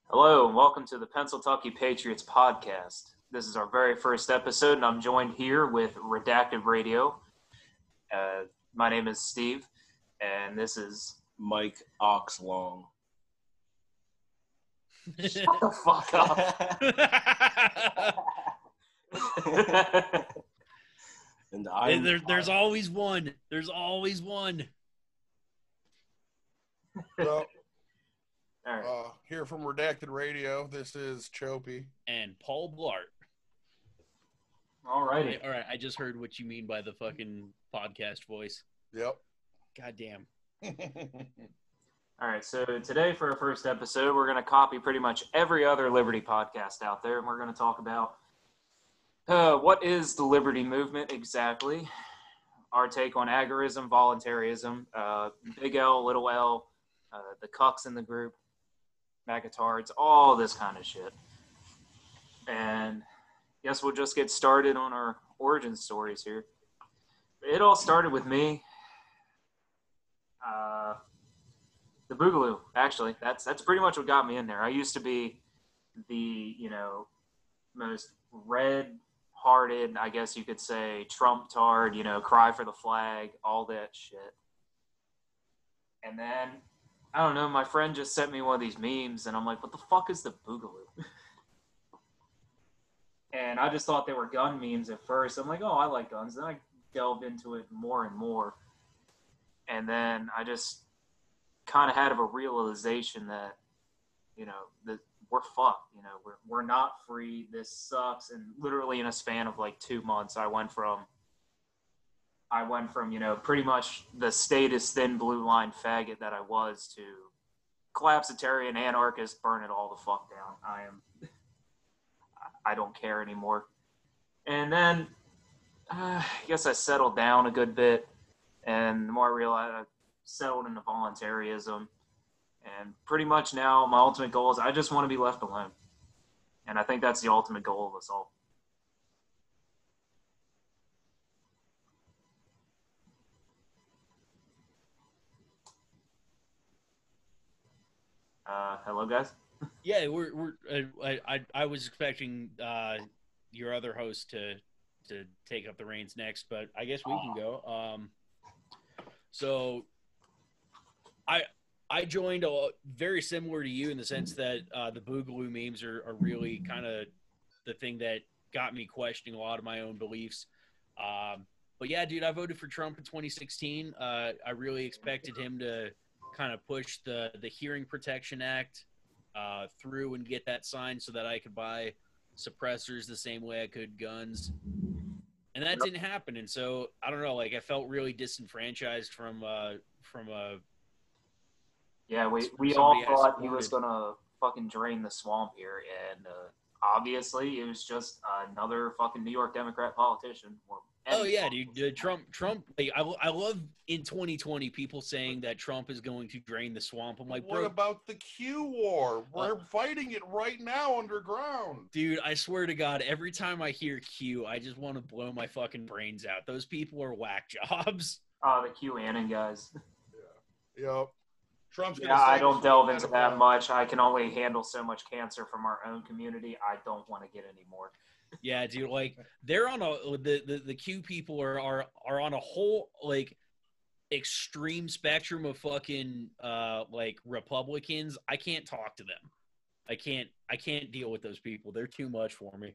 Hello, and welcome to the Pennsylvania Patriots podcast. This is our very first episode, and I'm joined here with Redacted Radio. My name is Steve, and this is Mike Oxlong. Shut the fuck up. And there's always one. There's always one. So, All right. here from Redacted Radio, this is Chopey. And Paul Blart. All righty. All right, I just heard what you mean by the fucking podcast voice. Yep. God damn. All right, so today for our first episode, we're going to copy pretty much every other Liberty podcast out there, and we're going to talk about what is the Liberty movement exactly, our take on agorism, voluntarism, big L, little L, the cucks in the group, magatards, all this kind of shit. And I guess we'll just get started on our origin stories here. It all started with me. The Boogaloo, actually. That's pretty much what got me in there. I used to be the, most red-hearted, I guess you could say, Trump-tard, cry for the flag, all that shit. And then, I don't know, my friend just sent me one of these memes, and I'm like, what the fuck is the Boogaloo? And I just thought they were gun memes at first. I'm like, oh, I like guns. Then I delved into it more and more. And then I just kind of had a realization that, that we're fucked. We're not free. This sucks. And literally in a span of like 2 months, I went from pretty much the status thin blue line faggot that I was to collapsitarian anarchist, burn it all the fuck down. I don't care anymore. And then I guess I settled down a good bit, and the more I realized, I settled into voluntarism. And pretty much now my ultimate goal is I just want to be left alone. And I think that's the ultimate goal of us all. Hello, guys. Yeah, I was expecting your other host to take up the reins next, but I guess we can go. So I joined very similar to you in the sense that the Boogaloo memes are really kind of the thing that got me questioning a lot of my own beliefs. But yeah, dude, I voted for Trump in 2016. I really expected him to kind of push the Hearing Protection Act through and get that signed so that I could buy suppressors the same way I could guns. And that didn't happen. And so I don't know, like I felt really disenfranchised from Yeah, we all thought he was going to fucking drain the swamp here, and obviously it was just another fucking New York Democrat politician. Oh, yeah, dude. Trump, like, I love in 2020 people saying that Trump is going to drain the swamp. I'm like, bro. What about the Q war? We're fighting it right now underground. Dude, I swear to God, every time I hear Q, I just want to blow my fucking brains out. Those people are whack jobs. Oh, the QAnon guys. Yeah. Yep. Trump's I don't delve into that much. I can only handle so much cancer from our own community. I don't want to get any more. Yeah, dude, like they're on the Q people are on a whole like extreme spectrum of fucking like Republicans. I can't talk to them. I can't deal with those people. They're too much for me.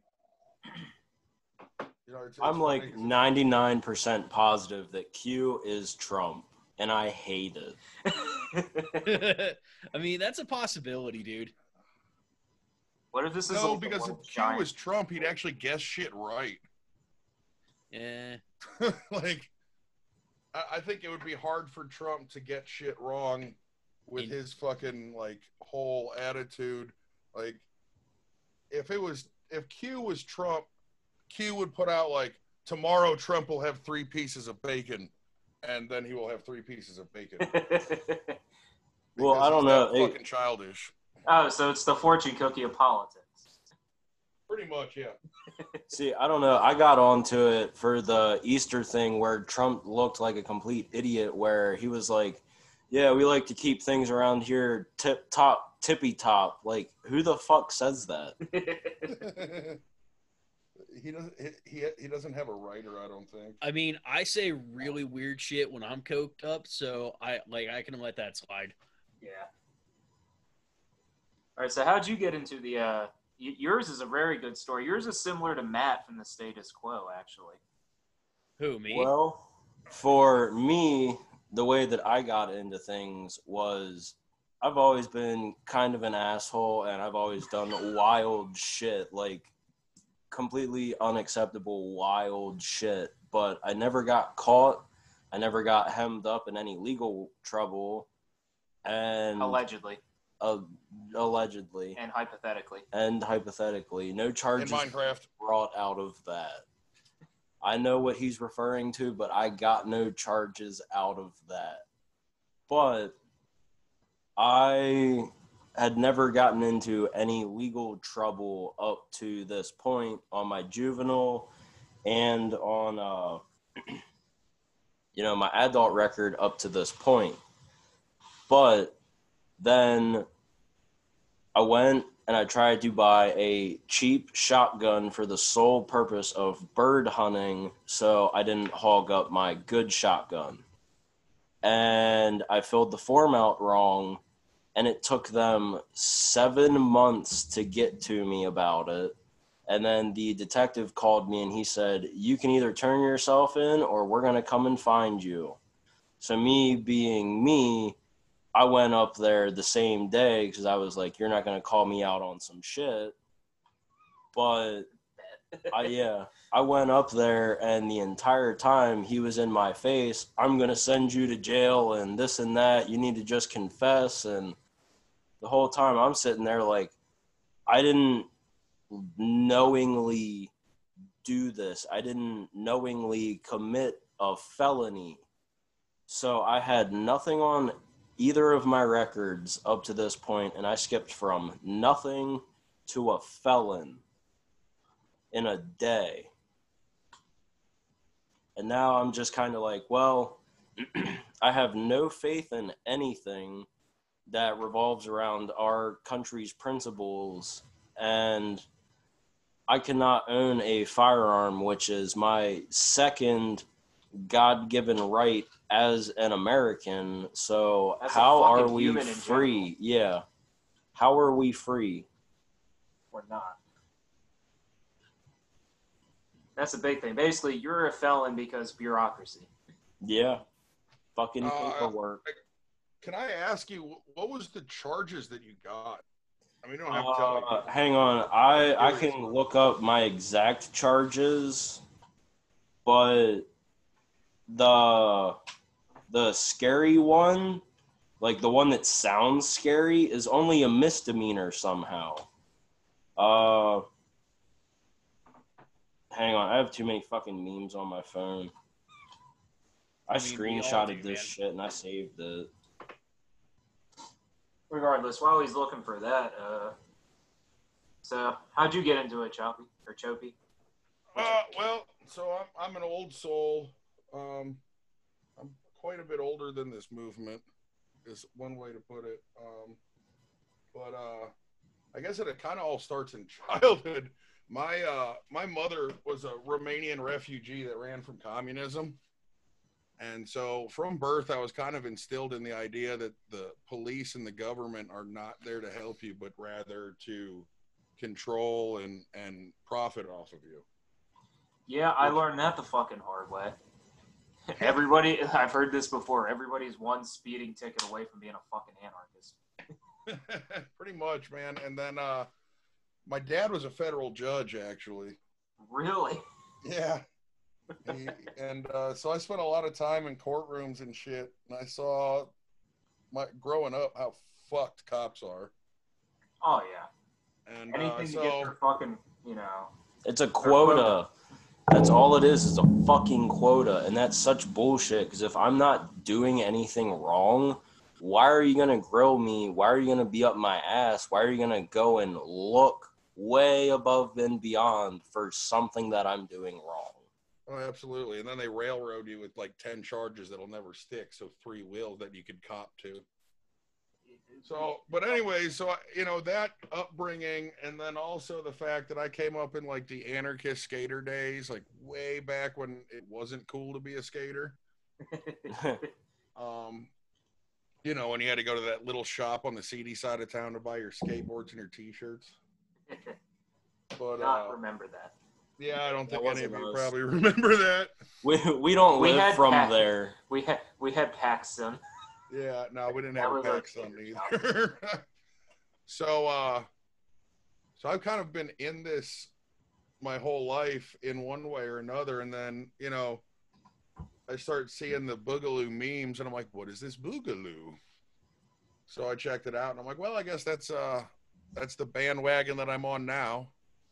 I'm like 99% positive that Q is Trump, and I hate it. I mean, that's a possibility, dude. What if this is because if Q was Trump, he'd actually guess shit right. Yeah. Like, I think it would be hard for Trump to get shit wrong with his fucking, like, whole attitude. Like, if Q was Trump, Q would put out, like, tomorrow Trump will have 3 pieces of bacon, and then he will have 3 pieces of bacon. Well, I don't know. Fucking childish. Oh, so it's the fortune cookie of politics. Pretty much, yeah. See, I don't know. I got onto it for the Easter thing where Trump looked like a complete idiot, where he was like, Yeah, we like to keep things around here tippy top. Like, who the fuck says that? He doesn't have a writer, I don't think. I mean, I say really weird shit when I'm coked up, so I can let that slide. Yeah. All right, so how'd you get into the yours is a very good story. Yours is similar to Matt from the Status Quo, actually. Who, me? Well, for me, the way that I got into things was I've always been kind of an asshole, and I've always done wild shit, like completely unacceptable wild shit, but I never got caught. I never got hemmed up in any legal trouble. And Allegedly. Allegedly. And hypothetically. No charges in Minecraft brought out of that. I know what he's referring to, but I got no charges out of that. But I had never gotten into any legal trouble up to this point on my juvenile and on, my adult record up to this point. But then I went and I tried to buy a cheap shotgun for the sole purpose of bird hunting so I didn't hog up my good shotgun. And I filled the form out wrong, and it took them 7 months to get to me about it. And then the detective called me and he said, you can either turn yourself in or we're going to come and find you. So me being me, I went up there the same day because I was like, you're not going to call me out on some shit. But I went up there, and the entire time he was in my face, I'm going to send you to jail and this and that. You need to just confess. And the whole time I'm sitting there like, I didn't knowingly do this. I didn't knowingly commit a felony. So I had nothing on either of my records up to this point, and I skipped from nothing to a felon in a day. And now I'm just kind of like, well, I have no faith in anything that revolves around our country's principles, and I cannot own a firearm, which is my second God-given right as an American. So As a how are fucking we human in free? Yeah. How are we free? Or not. That's a big thing. Basically, you're a felon because bureaucracy. Yeah. Fucking paperwork. Can I ask you, what was the charges that you got? I mean, you don't have to tell me. Hang on. I can look up my exact charges, but the scary one, like the one that sounds scary, is only a misdemeanor somehow. Hang on, I have too many fucking memes on my phone. I screenshotted this shit and I saved it. Regardless, while he's looking for that, so how'd you get into it, Choppy or Chopey? Well, so I'm an old soul. I'm quite a bit older than this movement, is one way to put it. But I guess it kind of all starts in childhood. My mother was a Romanian refugee that ran from communism. And so from birth, I was kind of instilled in the idea that the police and the government are not there to help you, but rather to control and profit off of you. Yeah, I learned that the fucking hard way. Everybody, I've heard this before, everybody's one speeding ticket away from being a fucking anarchist. Pretty much, man. And then my dad was a federal judge, actually. Really? Yeah. So I spent a lot of time in courtrooms and shit, and I saw growing up how fucked cops are. Oh yeah. And anything to get their fucking, it's a quota. That's all it is a fucking quota, and that's such bullshit. Because if I'm not doing anything wrong, why are you gonna grill me? Why are you gonna be up my ass? Why are you gonna go and look way above and beyond for something that I'm doing wrong? Oh, absolutely. And then they railroad you with like 10 charges that'll never stick. So 3 will that you could cop to. So, but anyway, so, that upbringing, and then also the fact that I came up in like the anarchist skater days, like way back when it wasn't cool to be a skater. When you had to go to that little shop on the seedy side of town to buy your skateboards and your t-shirts. But Not remember that. yeah, I don't think That any of wasn't you us. probably remember that. We don't We live had from Pac- there. We had Paxton. Yeah, no, we didn't That have a was our pack sun skater either. So I've kind of been in this my whole life in one way or another, and then I start seeing the Boogaloo memes, and I'm like, what is this Boogaloo? So I checked it out, and I'm like, well, I guess that's the bandwagon that I'm on now.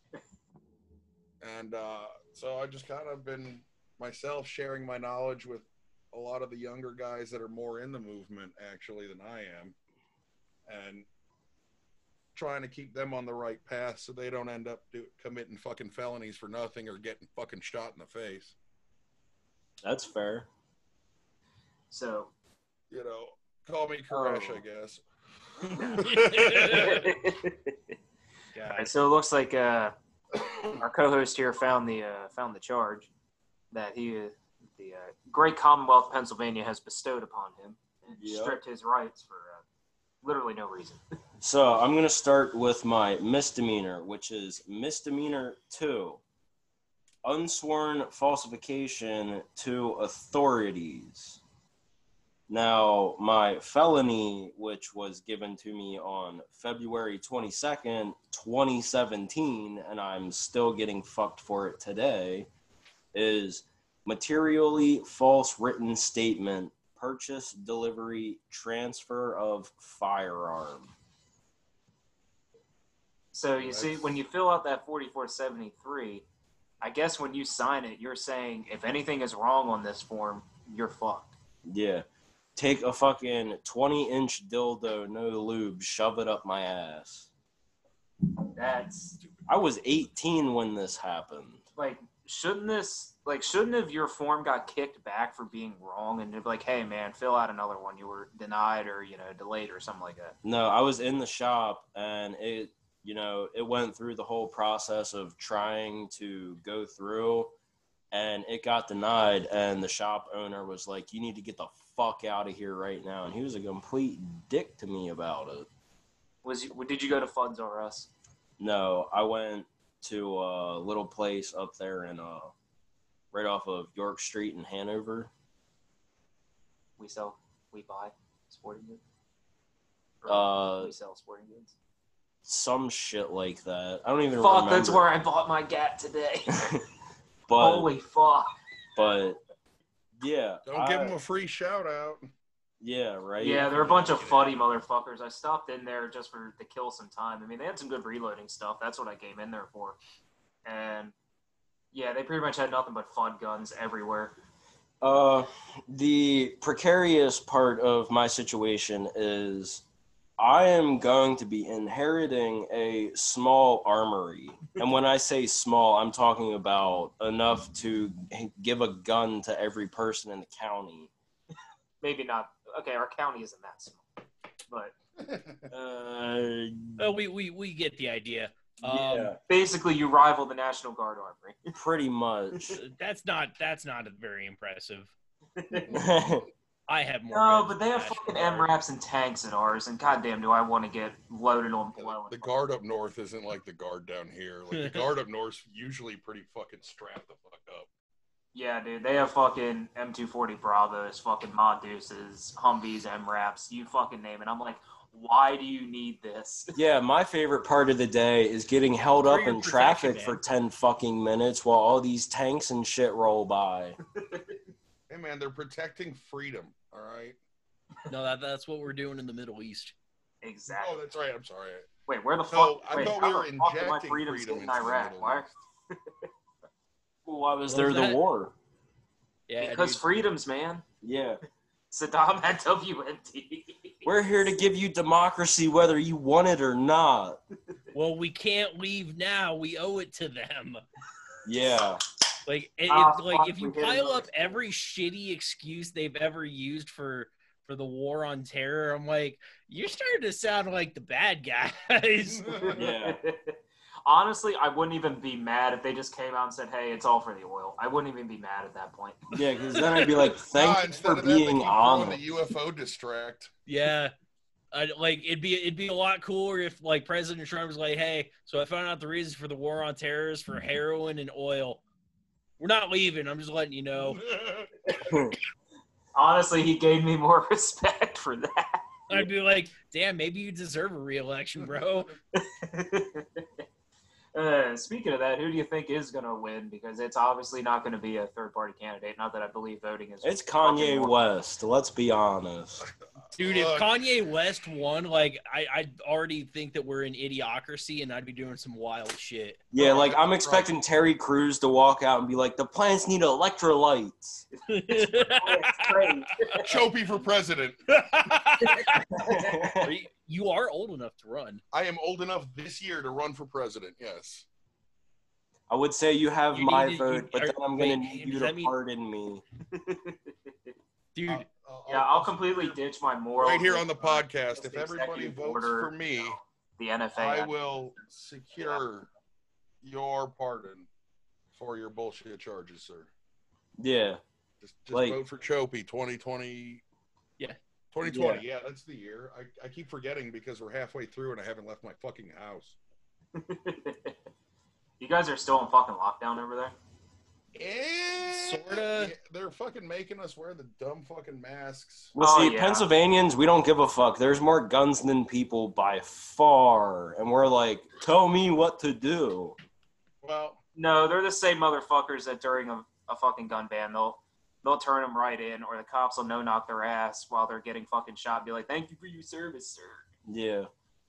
And so I just kind of been myself sharing my knowledge with a lot of the younger guys that are more in the movement actually than I am, and trying to keep them on the right path so they don't end up committing fucking felonies for nothing or getting fucking shot in the face. That's fair. So, call me Koresh, I guess. All right, so it looks like our co-host here found the charge that the great Commonwealth of Pennsylvania has bestowed upon him and stripped his rights for literally no reason. So I'm going to start with my misdemeanor, which is misdemeanor 2, unsworn falsification to authorities. Now, my felony, which was given to me on February 22nd, 2017, and I'm still getting fucked for it today, is materially false written statement, purchase, delivery, transfer of firearm. So you see, when you fill out that 4473, I guess when you sign it, you're saying if anything is wrong on this form, you're fucked. Yeah. Take a fucking 20-inch dildo, no lube, shove it up my ass. I was 18 when this happened. Like, shouldn't have your form got kicked back for being wrong, and they'd be like, hey man, fill out another one, you were denied or delayed or something like that? No, I was in the shop, and it went through the whole process of trying to go through, and it got denied, and the shop owner was like, you need to get the fuck out of here right now, and he was a complete dick to me about it. Did you go to Fuds R Us? No, I went to a little place up there in right off of York Street in Hanover. We buy sporting goods? Or we sell sporting goods? Some shit like that. I don't even remember. Fuck, that's where I bought my Gat today. But, holy fuck. But, yeah. Don't give them a free shout out. Yeah, right? Yeah, they're a bunch of fuddy motherfuckers. I stopped in there just to kill some time. I mean, they had some good reloading stuff. That's what I came in there for. And, yeah, they pretty much had nothing but FUD guns everywhere. The precarious part of my situation is I am going to be inheriting a small armory. And when I say small, I'm talking about enough to give a gun to every person in the county. Maybe not. Okay, our county isn't that small. But we get the idea. Yeah, basically, you rival the National Guard Armory. pretty much. That's not very impressive. I have more. No, guns but they than have National fucking Guard. MRAPs and tanks at ours, and goddamn, do I want to get loaded on blowing. The guard up north isn't like the guard down here. Like the guard up north's usually pretty fucking strapped the fuck up. Yeah, dude, they have fucking M240 Bravos, fucking Mod Deuces, Humvees, MRAPs, you fucking name it. I'm like, why do you need this? Yeah, my favorite part of the day is getting held up in traffic for 10 fucking minutes while all these tanks and shit roll by. Hey man, they're protecting freedom, all right? No, that's what we're doing in the Middle East. Exactly. Oh, that's right. I'm sorry. Wait, where the No, fuck? I thought how we were the fuck did my injecting freedoms freedom get in into the Iraq? Middle Why? East. Why was What there was the that? war? Yeah, Because dude. freedoms, man. Yeah. Saddam had WMD. We're here to give you democracy whether you want it or not. Well, we can't leave now. We owe it to them. Yeah. Like, if you we hit pile another up every shitty excuse they've ever used for the war on terror, I'm like, you're starting to sound like the bad guys. Yeah. Honestly, I wouldn't even be mad if they just came out and said, "Hey, it's all for the oil." I wouldn't even be mad at that point. Yeah, because then I'd be like, thank you instead for of that, they being keep throwing honest. the UFO distract. Yeah. It'd be a lot cooler if like President Trump was like, hey, so I found out the reasons for the war on terror is for heroin and oil. We're not leaving. I'm just letting you know. Honestly, he gave me more respect for that. I'd be like, damn, maybe you deserve a re-election, bro. Speaking of that, who do you think is going to win? Because it's obviously not going to be a third-party candidate. Not that I believe voting is. It's Kanye West. Let's be honest. Dude, if Kanye West won, like, I already think that we're in idiocracy, and I'd be doing some wild shit. Yeah, like I'm expecting Terry Crews to walk out and be like, the plants need electrolytes. Chopey for president. You are old enough to run. I am old enough this year to run for president, yes. I would say you have You my need to- vote, but then I'm going to wait, need you does to that mean- pardon me. Dude, I'll completely ditch my moral. Right here on the podcast, Just if the everybody executive votes order, for me, the NFA. I will secure your pardon for your bullshit charges, sir. Yeah. Just Like- vote for Chopey 2020. Yeah. 2020, yeah, that's the year. I keep forgetting because we're halfway through and I haven't left my fucking house. You guys are still in fucking lockdown over there? Sorta. Yeah, they're fucking making us wear the dumb fucking masks. Well, Oh, see, yeah. Pennsylvanians, we don't give a fuck. There's more guns than people by far. And we're like, tell me what to do. Well, No, they're the same motherfuckers that during a fucking gun ban, they'll turn them right in, or the cops will no-knock their ass while they're getting fucking shot and be like, thank you for your service, sir. Yeah.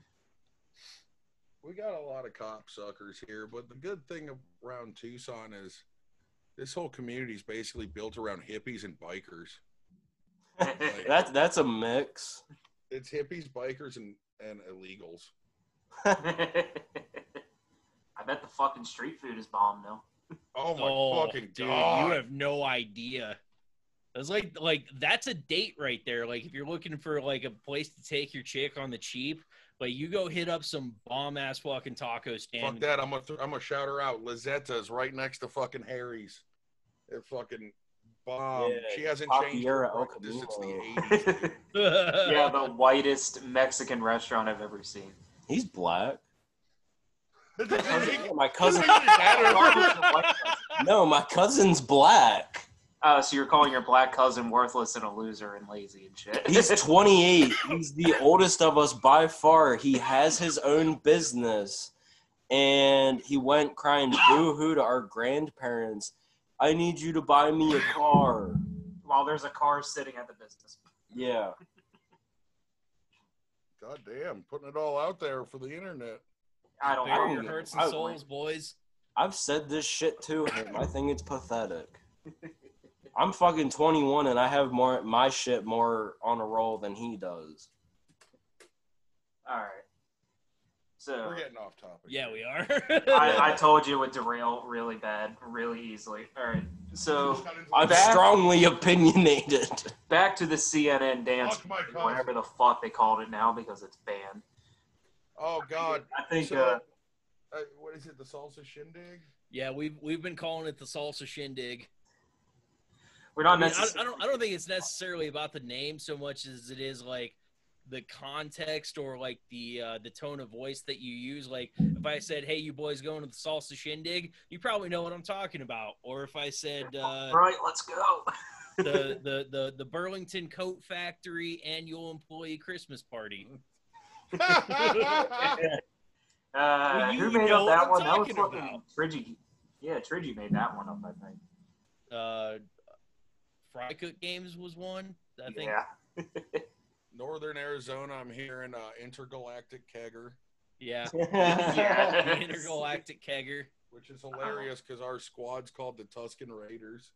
we got a lot of cop suckers here, but the good thing around Tucson is this whole community is basically built around hippies and bikers. That's a mix. It's hippies, bikers, and illegals. I bet the fucking street food is bomb, though. Oh my fucking dude, god! you have no idea. It's like that's a date right there. Like if you're looking for like a place to take your chick on the cheap, like you go hit up some bomb ass fucking taco stand. Fuck that! I'm gonna shout her out. Lizetta's right next to fucking Harry's. They're fucking bomb. Yeah, She hasn't changed Taqueria her El practice since Camino. the 80s. dude. Yeah, the whitest Mexican restaurant I've ever seen. He's black. It doesn't make- My cousin. doesn't matter. No, my cousin's black. So you're calling your black cousin worthless and a loser and lazy and shit. He's 28. He's the oldest of us by far. He has his own business. And he went crying boo-hoo to our grandparents. I need you to buy me a car. While there's a car sitting at the business. Yeah. God damn, putting it all out there for the internet. I don't Bare know. your hearts and souls, boys. I've said this shit to him. I think it's pathetic. I'm fucking 21 and I have my shit more on a roll than he does. All right. So We're getting off topic. Yeah, we are. I told you it would derail really bad, really easily. All right. So I'm strongly opinionated. back to the CNN dance, Fuck my cousin. whatever the fuck they called it now because it's banned. Oh God. I think So, what is it? The salsa shindig? Yeah, we've been calling it the salsa shindig. we're not I mean, necessarily. I don't think it's necessarily about the name so much as it is like the context or like the tone of voice that you use. Like if I said, "Hey, you boys going to the salsa shindig?" you probably know what I'm talking about. Or if I said, Right, let's go. the Burlington Coat Factory annual employee Christmas party. Well, you who made know up that what one? I'm That was talking fucking about. Trigi. Yeah, Trigi made that one up, I think. Fry Cook Games was one. I think. Yeah. Northern Arizona, I'm hearing intergalactic kegger, Yeah. Yeah. The intergalactic kegger. which is hilarious because our squad's called the Tuscan Raiders.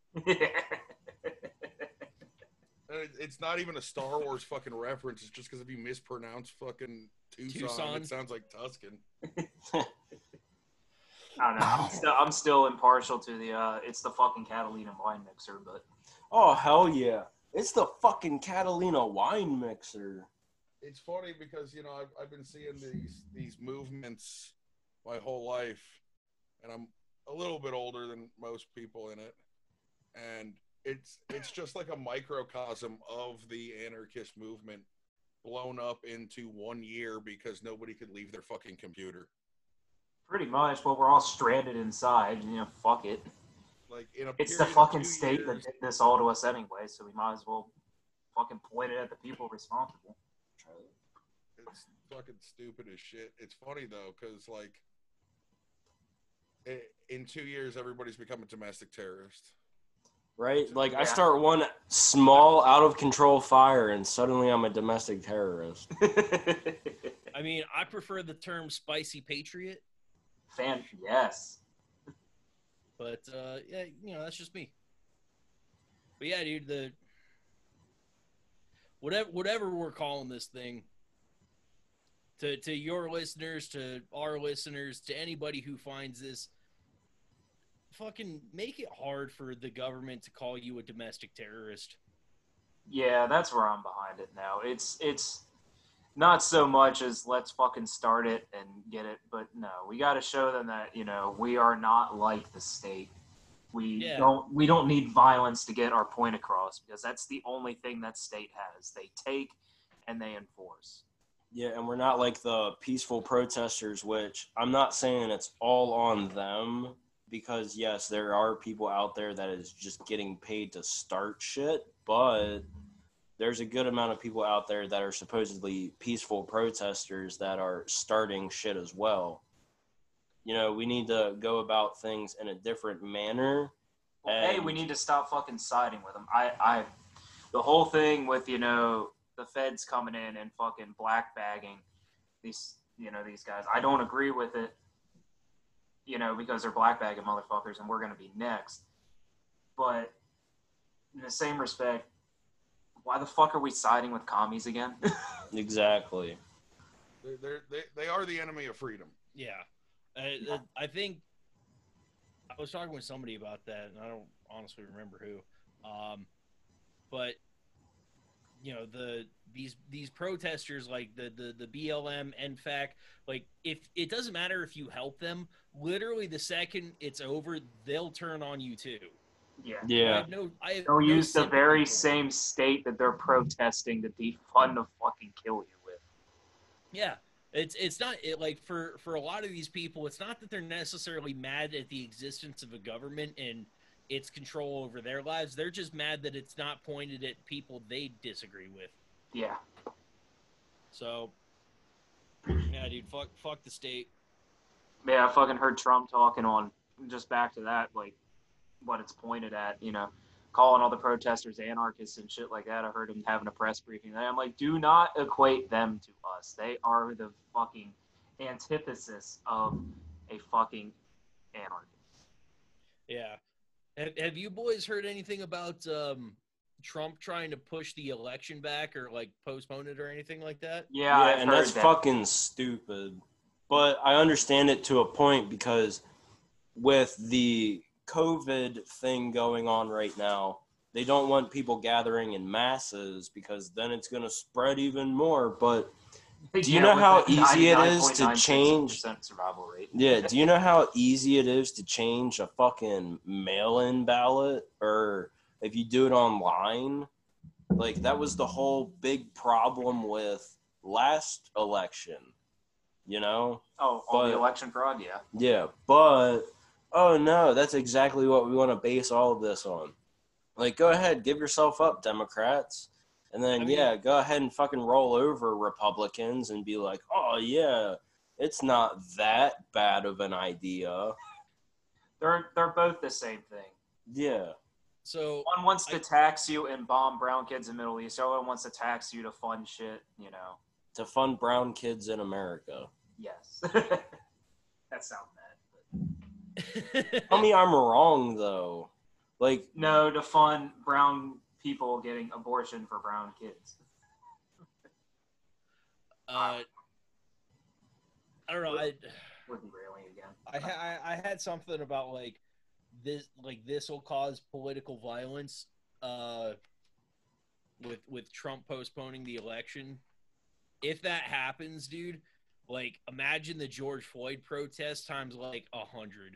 And it's not even a Star Wars fucking reference. It's just because if you mispronounce fucking Tucson, Tucson. it sounds like Tuscan. I don't know. I'm still impartial to the. It's the fucking Catalina wine mixer, but Oh, hell yeah. It's the fucking Catalina wine mixer. It's funny because I've been seeing these movements my whole life, and I'm a little bit older than most people in it, and it's just like a microcosm of the anarchist movement blown up into 1 year because nobody could leave their fucking computer. pretty much, well, we're all stranded inside. Fuck it. Like in a It's the period of fucking 2 state that years, did this all to us anyway, so we might as well fucking point it at the people responsible. it's fucking stupid as shit. It's funny though, because like in 2 years, everybody's become a domestic terrorist. Right? Like, Yeah. I start one small, out of control fire, and suddenly I'm a domestic terrorist. I mean, I prefer the term spicy patriot, Yes. but yeah, that's just me. But yeah, dude, the whatever we're calling this thing, to your listeners, to our listeners, to anybody who finds this, fucking make it hard for the government to call you a domestic terrorist. Yeah, that's where I'm behind it now. It's not so much as let's fucking start it and get it, but no, we got to show them that we are not like the state. We don't need violence to get our point across, because that's the only thing that state has. They take and they enforce. Yeah, and we're not like the peaceful protesters, which I'm not saying it's all on them, because yes, there are people out there that is just getting paid to start shit, but there's a good amount of people out there that are supposedly peaceful protesters that are starting shit as well. We need to go about things in a different manner. Well, we need to stop fucking siding with them. The whole thing with the feds coming in and fucking black bagging these guys. I don't agree with it. Because they're black bagging motherfuckers, and we're gonna be next. But in the same respect, why the fuck are we siding with commies again? Exactly. They are the enemy of freedom. Yeah. I think I was talking with somebody about that, and I don't honestly remember who. But these protesters, like the BLM, NFAC, like, if it doesn't matter if you help them, literally the second it's over, they'll turn on you too. Yeah. They'll use the very same state that they're protesting to defund to fucking kill you with. Yeah. It's not like for a lot of these people, it's not that they're necessarily mad at the existence of a government and its control over their lives. They're just mad that it's not pointed at people they disagree with. Yeah. So, yeah, dude, fuck the state. Yeah, I fucking heard Trump talking on, just back to that, like, what it's pointed at, calling all the protesters anarchists and shit like that. I heard him having a press briefing. I'm like, do not equate them to us. They are the fucking antithesis of a fucking anarchist. Yeah. Have you boys heard anything about Trump trying to push the election back or like postpone it or anything like that? Yeah, and that's fucking stupid. But I understand it to a point, because with the COVID thing going on right now, they don't want people gathering in masses, because then it's going to spread even more. But do you know how easy it is to change survival rate? Yeah, do you know how easy it is to change a fucking mail-in ballot, or if you do it online? Like, that was the whole big problem with last election, Oh, the election fraud, yeah. Yeah, but oh no, that's exactly what we want to base all of this on. Like, go ahead, give yourself up, Democrats. And then, go ahead and fucking roll over Republicans and be like, oh, yeah, it's not that bad of an idea. They're both the same thing. Yeah. So one wants to tax you and bomb brown kids in the Middle East. The other one wants to tax you to fund shit, To fund brown kids in America. Yes. That sounds bad. Tell me I'm wrong, though. Like, no, to fund brown people getting abortion for brown kids. I don't know. We're derailing again. I had something about like this will cause political violence with Trump postponing the election. If that happens, dude, like imagine the George Floyd protest times like 100.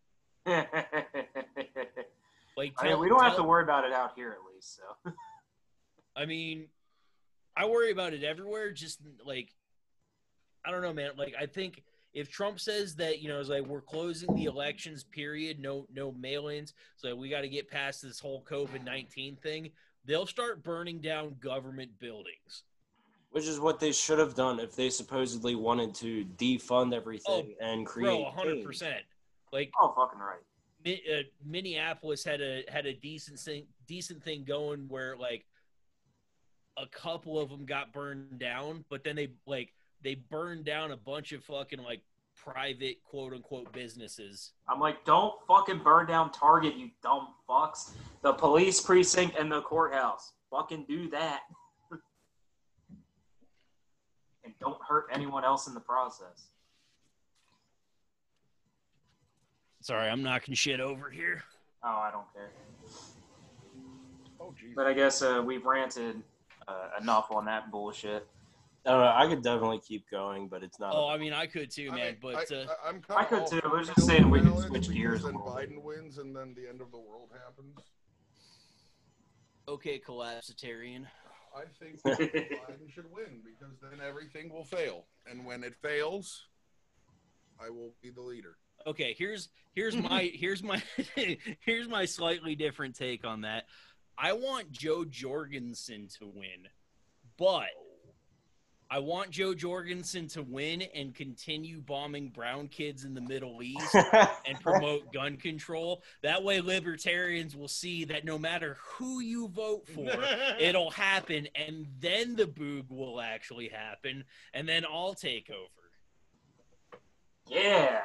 Like I mean, we don't have to worry about it out here at least. So I mean, I worry about it everywhere. Just like I don't know, man. Like I think if Trump says that, you know, it's like we're closing the elections period, no mail-ins, so we got to get past this whole COVID-19 thing, they'll start burning down government buildings. Which is what they should have done if they supposedly wanted to defund everything and create. Bro, 100%. Like, oh, fucking right. Minneapolis had a decent thing going where like a couple of them got burned down, but then they burned down a bunch of fucking like private quote unquote businesses. I'm like, don't fucking burn down Target, you dumb fucks. The police precinct and the courthouse. Fucking do that. And don't hurt anyone else in the process. Sorry, I'm knocking shit over here. Oh, I don't care. Oh, geez. But I guess we've ranted enough on that bullshit. I don't know. I could definitely keep going, but it's not. Oh, I mean, I could too, man. I could too. I was just saying we could switch gears. Then Biden wins, and then the end of the world happens. Okay, collapsitarian. I think Biden should win because then everything will fail, and when it fails, I will be the leader. Okay, here's my here's my slightly different take on that. I want Joe Jorgensen to win, but I want Joe Jorgensen to win and continue bombing brown kids in the Middle East and promote gun control. That way libertarians will see that no matter who you vote for, it'll happen, and then the boog will actually happen, and then I'll take over. Yeah.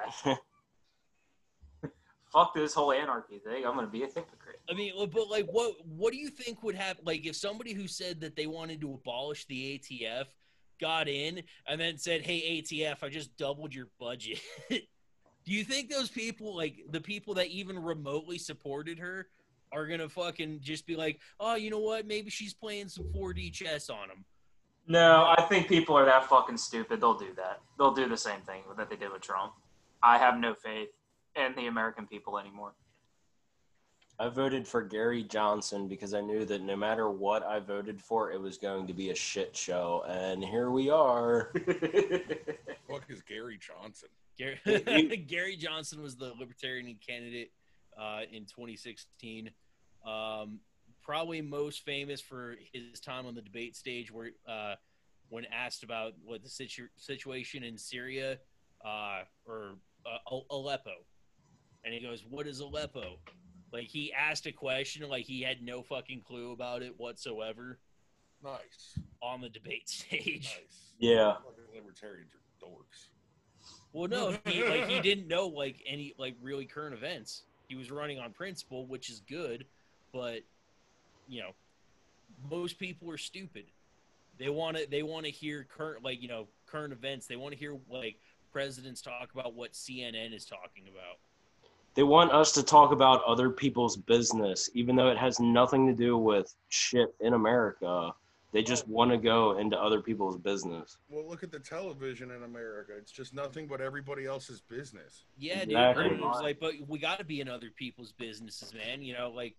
Fuck this whole anarchy thing. I'm going to be a hypocrite. I mean, but like, what do you think would happen? Like, if somebody who said that they wanted to abolish the ATF got in and then said, "Hey, ATF, I just doubled your budget." Do you think those people, like the people that even remotely supported her, are gonna fucking just be like, "Oh, you know what? Maybe she's playing some 4D chess on them"? No, I think people are that fucking stupid. They'll do that. They'll do the same thing that they did with Trump. I have no faith in the American people anymore. I voted for Gary Johnson because I knew that no matter what I voted for, it was going to be a shit show. And here we are. Fuck is Gary Johnson? Gary Johnson was the Libertarian candidate in 2016. Probably most famous for his time on the debate stage where when asked about what the situation in Syria or Aleppo. And he goes, "What is Aleppo?" Like, he asked a question like he had no fucking clue about it whatsoever. Nice. On the debate stage. Nice. Yeah. Fucking libertarians are dorks. Well, no, he didn't know like any like really current events. He was running on principle, which is good, but you know, most people are stupid. They want to hear current events. They want to hear like presidents talk about what CNN is talking about. They want us to talk about other people's business, even though it has nothing to do with shit in America. They just want to go into other people's business. Well, look at the television in America. It's just nothing but everybody else's business. Yeah, Exactly. dude. It was like, but we got to be in other people's businesses, man. You know, like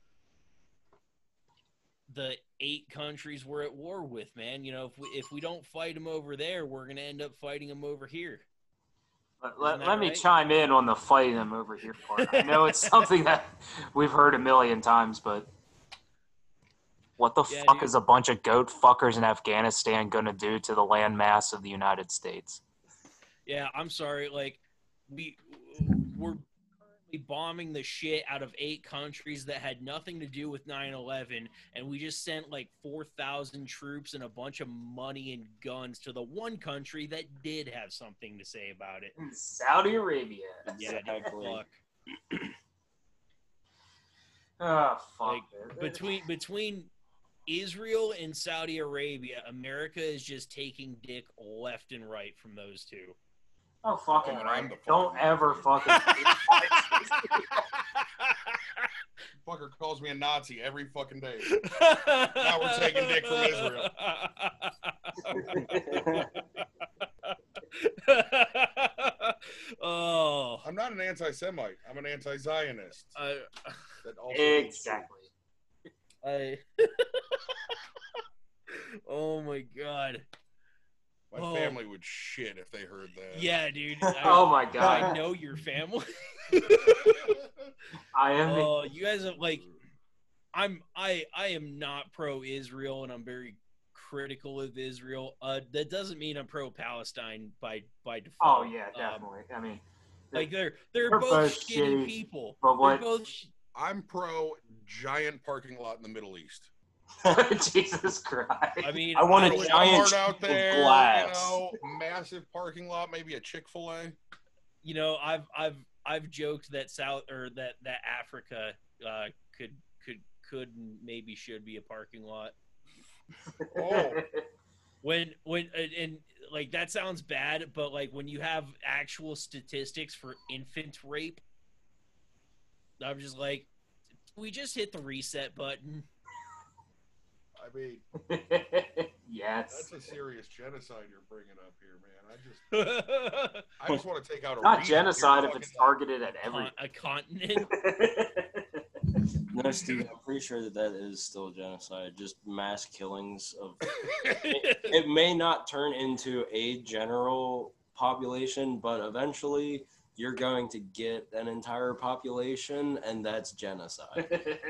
the 8 countries we're at war with, man. You know, if we don't fight them over there, we're gonna end up fighting them over here. Let me chime in on the fighting them over here part. I know it's something that we've heard a million times, but what the fuck is a bunch of goat fuckers in Afghanistan going to do to the landmass of the United States? Yeah, I'm sorry. Like, we're currently bombing the shit out of 8 countries that had nothing to do with 9/11, and we just sent like 4,000 troops and a bunch of money and guns to the one country that did have something to say about it. Saudi Arabia. Yeah, fuck. Oh, fuck. Like, between Israel and Saudi Arabia, America is just taking dick left and right from those two. Oh, fucking Oh, I'm right. the fucking Don't Nazi. ever fucking. Fucker calls me a Nazi every fucking day. Now we're taking dick from Israel. Oh, I'm not an anti-Semite. I'm an anti-Zionist. That also Exactly. Oh my god. My family would shit if they heard that. Yeah, dude. Oh my god. I know your family. I am. Oh, you guys are like, I am not pro-Israel, and I'm very critical of Israel. That doesn't mean I'm pro-Palestine by default. Oh yeah, definitely. I mean, like they're they're both both shitty shitty, people. but what- They're both I'm pro giant parking lot in the Middle East. Jesus Christ. I mean, I want a don't- giant Walmart sheet out of there, glass. massive parking lot, maybe a Chick-fil-A. You know, I've joked that that Africa could and maybe should be a parking lot. Oh, When and like that sounds bad, but like when you have actual statistics for infant rape, I'm just like, we just hit the reset button. I mean, Yes. that's a serious genocide you're bringing up here, man. I just want to take out a Not region. genocide You're if it's fucking- targeted at every. A continent. No, Steve, I'm pretty sure that is still genocide. Just mass killings of. It may not turn into a general population, but eventually you're going to get an entire population, and that's genocide.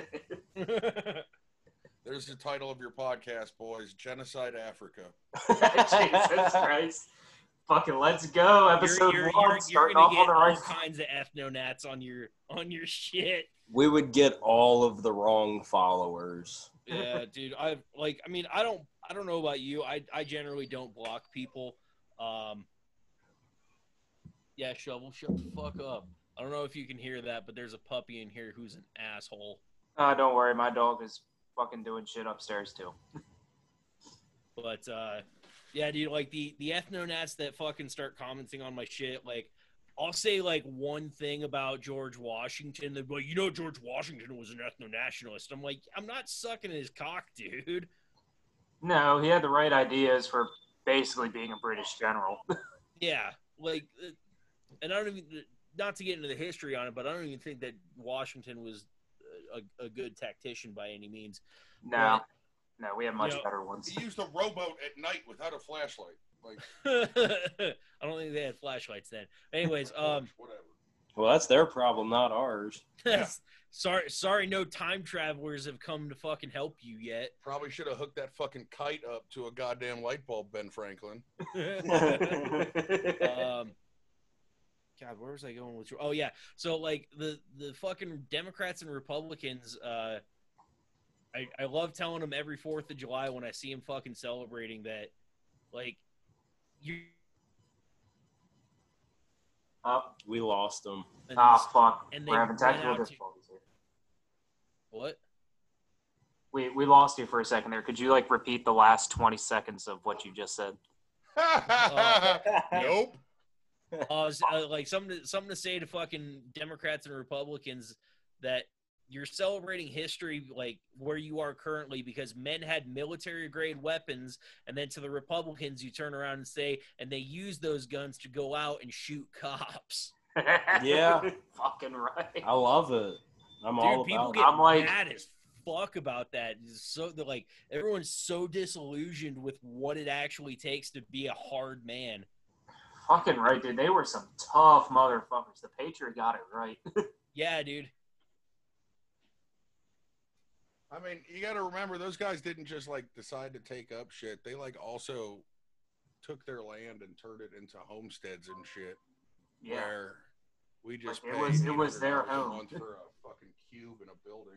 There's the title of your podcast, boys. Genocide Africa. Jesus Christ. Fucking let's go. Episode You're 1. gonna Starting get off on the all right. kinds of ethno-nats on your shit. We would get all of the wrong followers. Yeah, dude. I don't know about you. I generally don't block people. Yeah, Shovel, shut the fuck up. I don't know if you can hear that, but there's a puppy in here who's an asshole. Don't worry. My dog is fucking doing shit upstairs, too. But, yeah, dude, like, the ethno-nats that fucking start commenting on my shit, like, I'll say, like, one thing about George Washington. They're like, you know, George Washington was an ethno-nationalist. I'm like, I'm not sucking his cock, dude. No, he had the right ideas for basically being a British general. Yeah, like, and I don't even, not to get into the history on it, but I don't even think that Washington was a good tactician by any means. No, we have much You know, better ones. He used a rowboat at night without a flashlight. Like, I don't think they had flashlights then. Anyways, whatever. Well, that's their problem, not ours. Yeah. sorry, no time travelers have come to fucking help you yet. Probably should have hooked that fucking kite up to a goddamn light bulb, Ben Franklin. God, where was I going with you? Oh yeah, so like the fucking Democrats and Republicans, I love telling them every 4th of July when I see them fucking celebrating that, like, you. We lost them. Fuck. and they We're having went technical out to- difficulties here. What? We lost you for a second there. Could you, like, repeat the last 20 seconds of what you just said? Nope. Like something to say to fucking Democrats and Republicans that you're celebrating history like where you are currently because men had military grade weapons, and then to the Republicans you turn around and say, and they use those guns to go out and shoot cops. Yeah. Fucking right. I love it. I'm all Dude, people about get I'm like- mad as fuck about that. So they're like, everyone's so disillusioned with what it actually takes to be a hard man. Fucking right, dude. They were some tough motherfuckers. The Patriot got it right. Yeah, dude. I mean, you got to remember, those guys didn't just like decide to take up shit. They like also took their land and turned it into homesteads and shit. Yeah. Where we just Like, paid it was their $800 a home. month for a fucking cube in a building.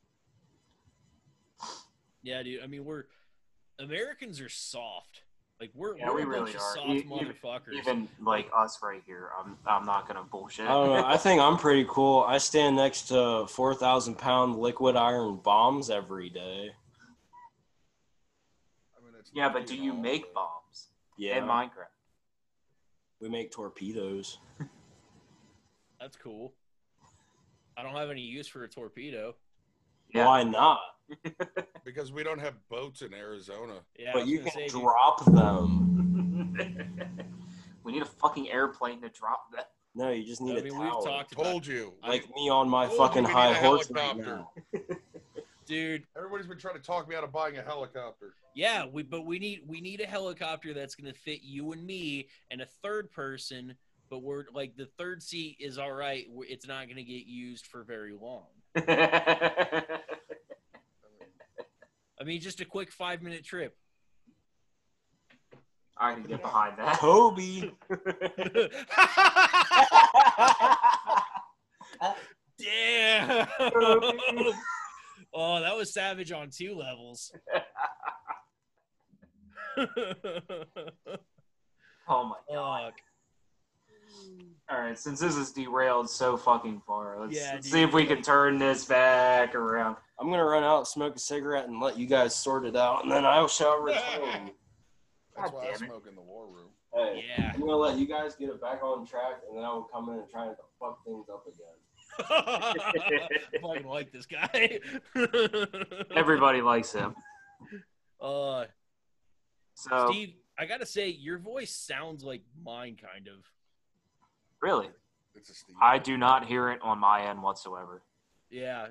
Yeah, dude. I mean, Americans are soft. Like we're Yeah, we a bunch really of are. soft motherfuckers. Even like us right here. I'm not gonna bullshit. I don't know. I think I'm pretty cool. I stand next to 4,000-pound liquid iron bombs every day. I mean, it's Yeah, not but do even you all, make but- bombs Yeah. in Minecraft? We make torpedoes. That's cool. I don't have any use for a torpedo. Yeah. Why not? Because we don't have boats in Arizona. Yeah, I But was you gonna can say, dude, drop them. We need a fucking airplane to drop that. No, you just need I a mean, tower. we've talked about, Told you. Like me on my Told you fucking we need high a horse right helicopter. now. dude. Everybody's been trying to talk me out of buying a helicopter. Yeah, we need a helicopter that's gonna fit you and me and a third person. But we're like the third seat is all right. It's not gonna get used for very long. I mean, just a quick 5-minute trip. I can get behind that. Toby. Damn. Oh, that was savage on 2 levels. Oh my god. Fuck. All right, since this is derailed so fucking far, let's Yeah, see if we can turn this back around. I'm gonna run out, smoke a cigarette, and let you guys sort it out, and then I shall return. That's God why I damn it. smoke in the war room. Hey, Yeah. I'm gonna let you guys get it back on track, and then I will come in and try to fuck things up again. I fucking like this guy. Everybody likes him. So Steve, I gotta say, your voice sounds like mine, kind of. really, It's a Steve. I do not hear it on my end whatsoever. Yeah,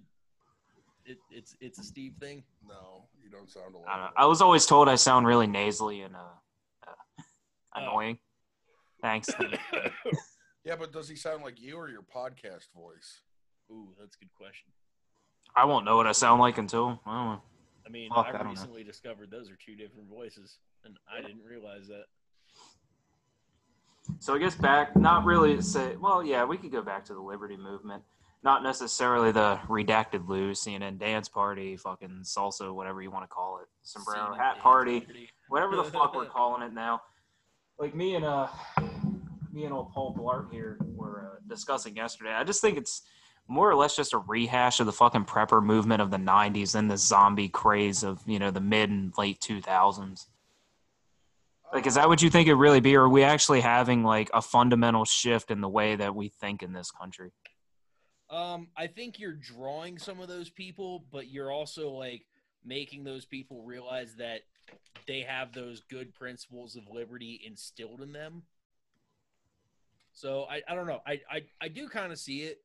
it's a Steve thing. No, you don't sound a lot. I don't know. I was always told I sound really nasally and annoying. Thanks. Yeah, but does he sound like you or your podcast voice? Ooh, that's a good question. I won't know what I sound like until I don't know. I mean, Fuck, I I don't know. recently discovered those are 2 different voices, and I didn't realize that. So I guess back, not really say. Well, yeah, we could go back to the Liberty Movement. Not necessarily the redacted Lou, CNN dance party, fucking salsa, whatever you want to call it, sombrero Scene hat dance party, whatever the fuck we're calling it now. Like me and old Paul Blart here were discussing yesterday. I just think it's more or less just a rehash of the fucking prepper movement of the 90s and the zombie craze of, the mid and late 2000s. Like, is that what you think it really be? Or are we actually having, like, a fundamental shift in the way that we think in this country? I think you're drawing some of those people, but you're also, like, making those people realize that they have those good principles of liberty instilled in them. So I don't know. I do kind of see it.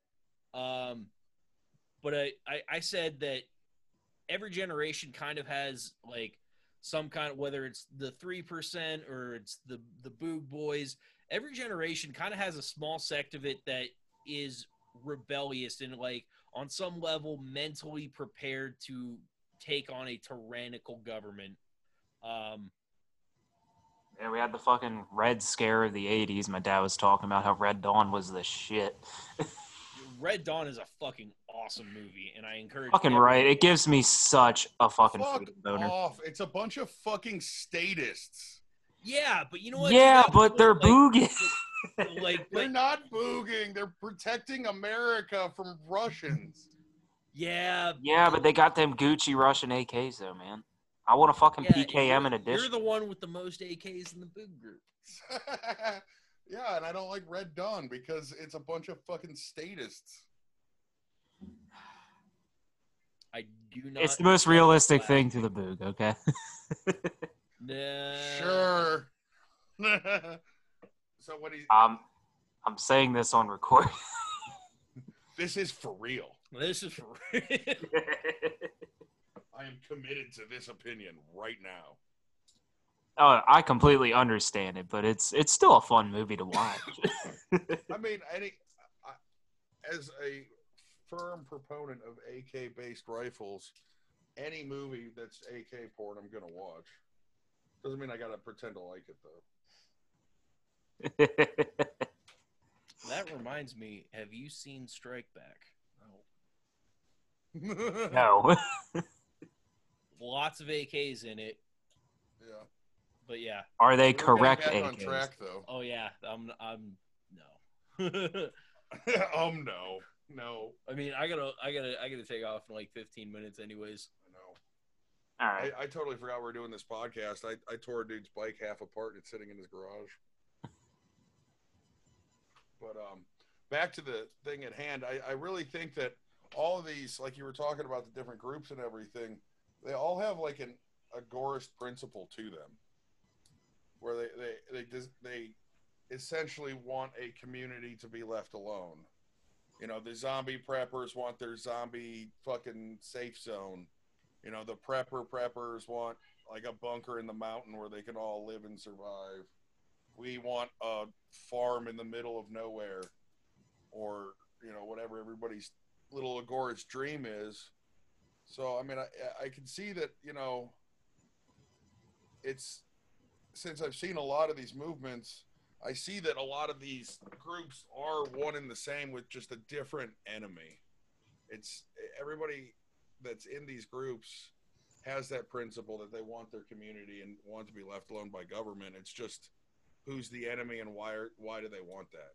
But I said that every generation kind of has like some kind of, whether it's the 3% or it's the Boog Boys, every generation kind of has a small sect of it that is rebellious and like on some level mentally prepared to take on a tyrannical government. Yeah, we had the fucking Red Scare of the 80s. My dad was talking about how Red Dawn was the shit. Red Dawn is a fucking awesome movie, and I encourage Fucking everyone- right. It gives me such a fucking Fuck freedom boner. off. It's a bunch of fucking statists. Yeah, but you know what? Yeah, To that but they're point, booging. like, They're but, not booging. They're protecting America from Russians. yeah, Yeah, but they got them Gucci Russian AKs, though, man. I want a fucking yeah, PKM in You're addition. the one with the most AKs in the Boog group. Yeah, and I don't like Red Dawn because it's a bunch of fucking statists. I do not. It's the most realistic thing to the Boog, okay? Nah. Sure. So what he I'm saying this on record. this is for real. This is for real. I am committed to this opinion right now. Oh, I completely understand it, but it's still a fun movie to watch. I mean, as a firm proponent of AK-based rifles, any movie that's AK porn, I'm gonna watch. Doesn't mean I gotta pretend to like it though. That reminds me. Have you seen Strike Back? No. Lots of AKs in it, Yeah. but yeah. Are they We're getting correct back on AKs? track though. Oh yeah. I'm no. No. I mean, I gotta take off in like 15 minutes, anyways. No. All right. I totally forgot we were doing this podcast. I tore a dude's bike half apart and it's sitting in his garage. back to the thing at hand, I really think that all of these, like you were talking about the different groups and everything, they all have like an agorist principle to them, where they essentially want a community to be left alone. You know, the zombie preppers want their zombie fucking safe zone. You know, the preppers want like a bunker in the mountain where they can all live and survive. We want a farm in the middle of nowhere, or, you know, whatever everybody's little agorist dream is. So, I mean, I can see that, you know, it's, since I've seen a lot of these movements, I see that a lot of these groups are one and the same with just a different enemy. It's everybody that's in these groups has that principle that they want their community and want to be left alone by government. It's just who's the enemy and why do they want that?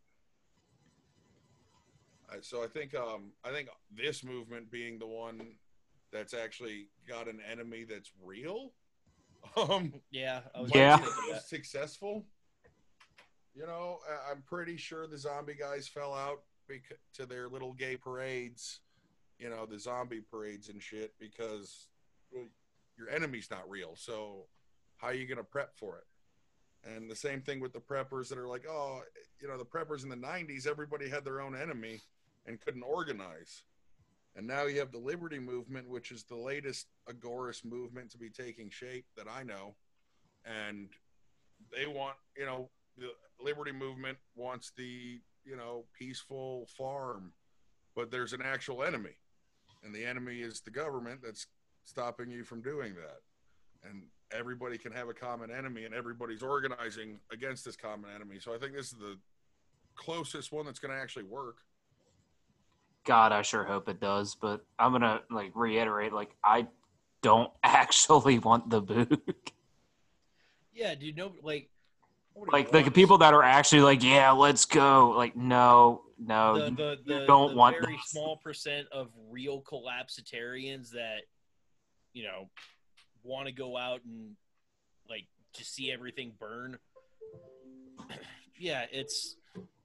So I think this movement being the one that's actually got an enemy that's real, yeah, most successful. You know, I'm pretty sure the zombie guys fell out to their little gay parades, you know, the zombie parades and shit, because your enemy's not real. So how are you going to prep for it? And the same thing with the preppers that are like, oh, you know, the preppers in the 90s, everybody had their own enemy and couldn't organize. And now you have the Liberty Movement, which is the latest agorist movement to be taking shape that I know. And they want, you know, the Liberty Movement wants the, you know, peaceful farm, but there's an actual enemy. And the enemy is the government that's stopping you from doing that. And everybody can have a common enemy, and everybody's organizing against this common enemy. So I think this is the closest one that's going to actually work. God, I sure hope it does. But I'm going to like reiterate, like, I don't actually want the boog. Yeah, dude, no, like the people that are actually like, yeah, let's go. Like, no, the don't want very this. small percent of real collapsitarians that, you know, want to go out and like just see everything burn. Yeah, it's,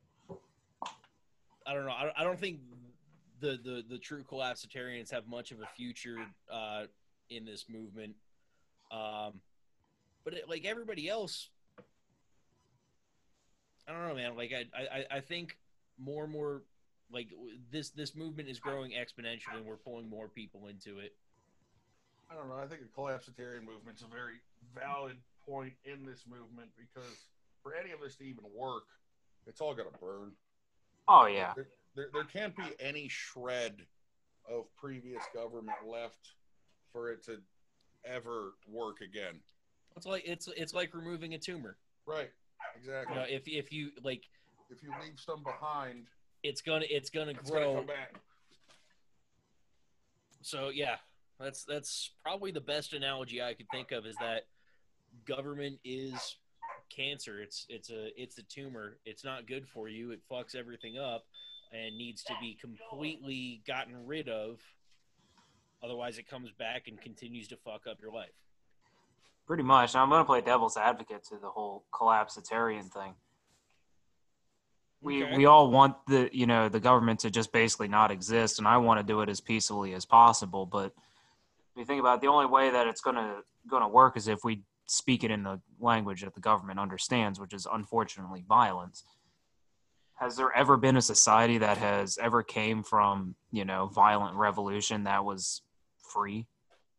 I don't know. I don't think the true collapsitarians have much of a future in this movement. But like everybody else, I don't know, man. Like I think more and more, like this movement is growing exponentially, and we're pulling more people into it. I don't know. I think the collapsitarian movement's a very valid point in this movement, because for any of this to even work, it's all got to burn. Oh yeah. There can't be any shred of previous government left for it to ever work again. It's like removing a tumor. Right. Exactly. You know, if you like, if you leave some behind, it's gonna grow. Gonna come back. So yeah, that's probably the best analogy I could think of, is that government is cancer. It's a tumor. It's not good for you. It fucks everything up and needs to be completely gotten rid of. Otherwise, it comes back and continues to fuck up your life. Pretty much. Now, I'm going to play devil's advocate to the whole collapsitarian thing. We all want the government to just basically not exist, and I want to do it as peacefully as possible. But if you think about it, the only way that it's going to work is if we speak it in the language that the government understands, which is unfortunately violence. Has there ever been a society that has ever came from, violent revolution that was free?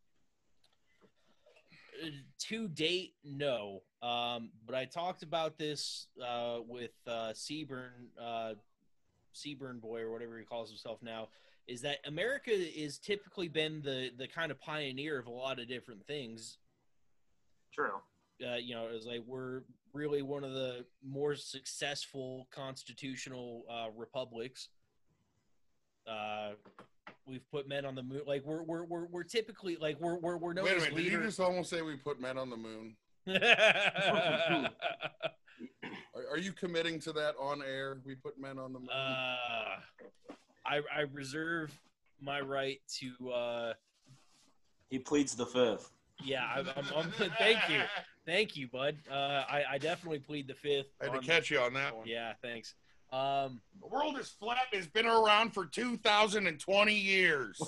To date, no. But I talked about this with Seaburn Boy, or whatever he calls himself now, is that America is typically been the kind of pioneer of a lot of different things. True. It's like we're really one of the more successful constitutional republics. We've put men on the moon. Like we're typically like we're known Wait a as minute, leaders. Did you just almost say we put men on the moon? Are you committing to that on air? We put men on the moon. I reserve my right to. He pleads the fifth. Yeah, I'm thank you, bud. I definitely plead the fifth. I had to catch you on that one. Yeah, thanks. The world is flat and has been around for 2,020 years.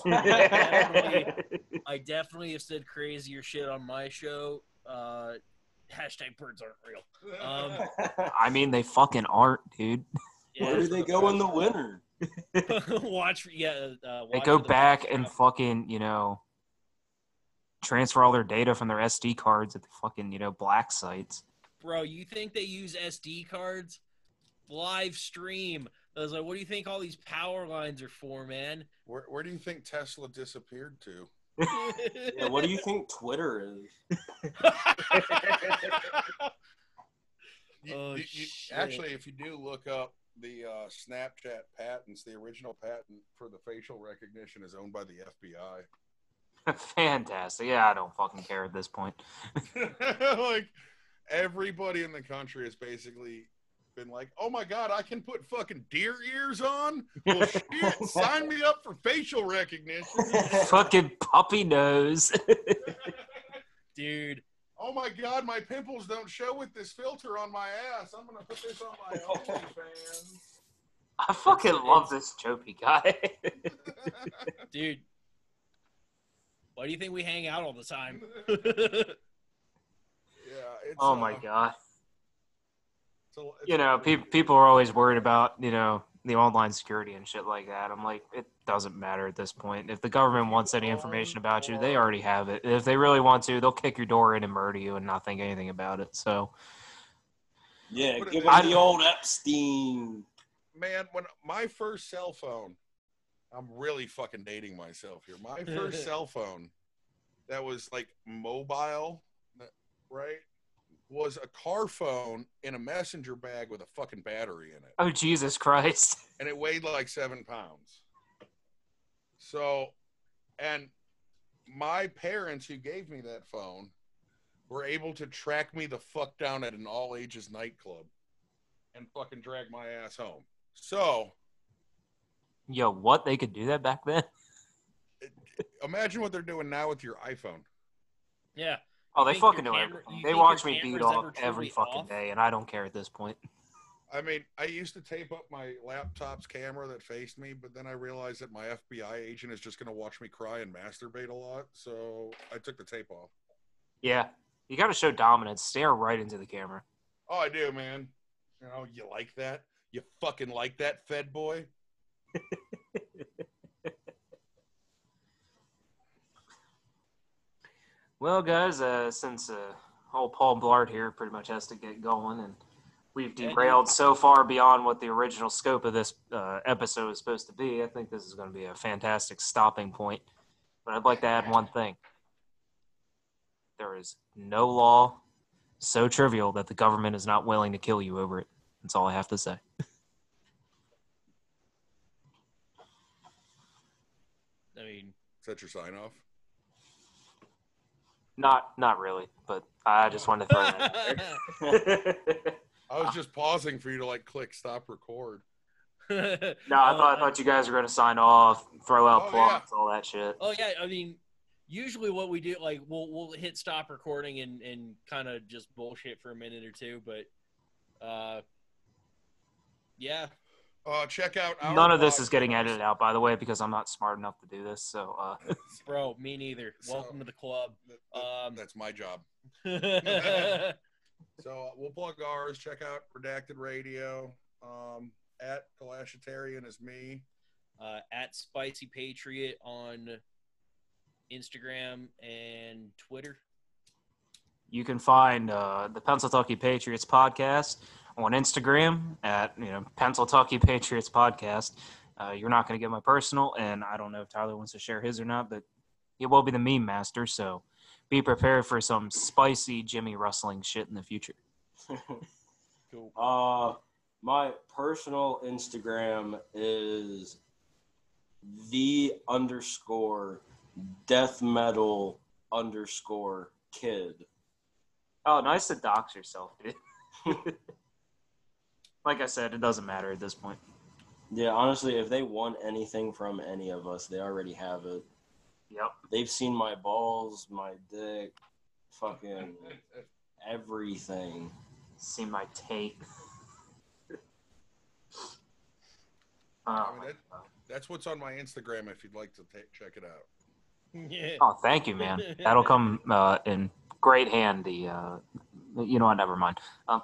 I definitely have said crazier shit on my show. Hashtag birds aren't real. I mean, they fucking aren't, dude. Where do they go in the winter? Watch, They go back and fucking, you know, transfer all their data from their SD cards at the fucking, you know, black sites. Bro, you think they use SD cards? Live stream. I was like, what do you think all these power lines are for, man? Where do you think Tesla disappeared to? Yeah, what do you think Twitter is? Actually, if you do look up the Snapchat patents, the original patent for the facial recognition is owned by the FBI. Fantastic. Yeah, I don't fucking care at this point. Like, everybody in the country has basically been like, oh my God, I can put fucking deer ears on? Well, shit, sign me up for facial recognition. Fucking puppy nose. Dude. Oh my God, my pimples don't show with this filter on my ass. I'm going to put this on my OnlyFans. I fucking love this Jopi guy. Dude. Why do you think we hang out all the time? Yeah, it's, oh my God. It's you know, people are always worried about, you know, the online security and shit like that. I'm like, it doesn't matter at this point. If the government wants any information about you, they already have it. If they really want to, they'll kick your door in and murder you and not think anything about it. So, yeah, give them the old Epstein. Man, when my first cell phone, I'm really fucking dating myself here. My first cell phone that was like mobile, right, was a car phone in a messenger bag with a fucking battery in it. Oh, Jesus Christ. And it weighed like 7 pounds. So, and my parents who gave me that phone were able to track me the fuck down at an all ages nightclub and fucking drag my ass home. So, yo, what? They could do that back then? Imagine what they're doing now with your iPhone. Yeah. Oh, they fucking know everything. They watch me beat off every fucking day, and I don't care at this point. I mean, I used to tape up my laptop's camera that faced me, but then I realized that my FBI agent is just going to watch me cry and masturbate a lot, so I took the tape off. Yeah. You got to show dominance. Stare right into the camera. Oh, I do, man. You know, you like that? You fucking like that, Fed boy? Well, guys, since old Paul Blart here pretty much has to get going, and we've derailed so far beyond what the original scope of this episode is supposed to be, I think this is going to be a fantastic stopping point. But I'd like to add one thing. There is no law so trivial that the government is not willing to kill you over it. That's all I have to say. I mean, is that your sign off? Not really, but I just wanted to throw that out there. I was just pausing for you to like click stop record. No, I thought you guys were going to sign off, throw out plugs, all that shit. Oh yeah, I mean, usually what we do, like we'll hit stop recording and kind of just bullshit for a minute or two, but yeah. Check out none of this is getting edited out, by the way, because I'm not smart enough to do this. So, bro, me neither. Welcome to the club. That's my job. So we'll plug ours. Check out Redacted Radio. At Galashitarian is me. At Spicy Patriot on Instagram and Twitter. You can find the Pennsylvania Patriots podcast on Instagram at Pennsylvania Patriots podcast. You're not going to get my personal, and I don't know if Tyler wants to share his or not, but he will be the meme master. So be prepared for some spicy Jimmy rustling shit in the future. Cool. My personal Instagram is _deathmetal_kid. Oh, nice to dox yourself, dude. Like I said, it doesn't matter at this point. Yeah, honestly, if they want anything from any of us, they already have it. Yep. They've seen my balls, my dick, fucking everything. Seen my tape. Oh, I mean, that's what's on my Instagram if you'd like to check it out. Yeah. oh, thank you, man. That'll come in great handy. You know what? Never mind. I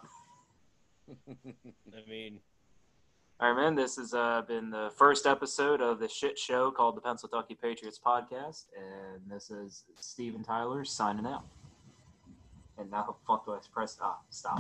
mean, All right, man. This has been the first episode of the shit show called the Pennsylvania Patriots Podcast, and this is Steven Tyler signing out. And now, fuck, do I press stop?